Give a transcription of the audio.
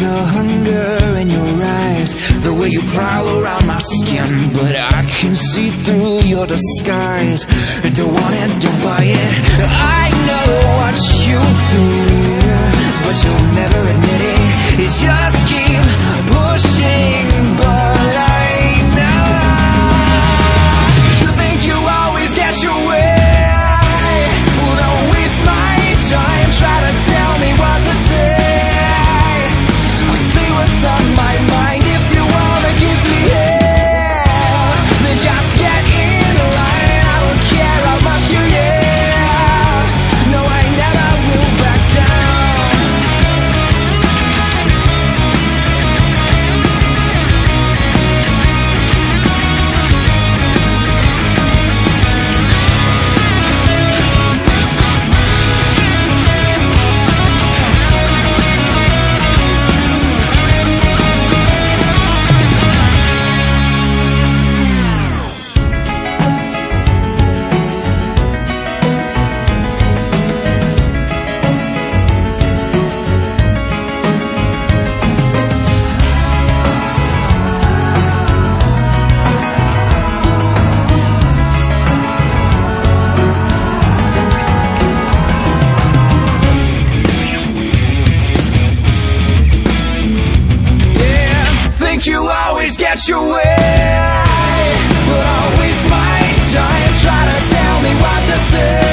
the hunger in your eyes, the way you prowl around my skin, but I can see through your disguise. Don't want it, don't buy it. I know what you fear, but you'll never admit it. It's just keep pushing, but I know you think you always get your way. Well, don't waste my time, try to tell me what to say. I'll say what's on my mind. If you wanna give me hell, then just get in line. I don't care how much you yell. No, I never will back down. You always get your way, but I'll waste my time trying to tell me what to say.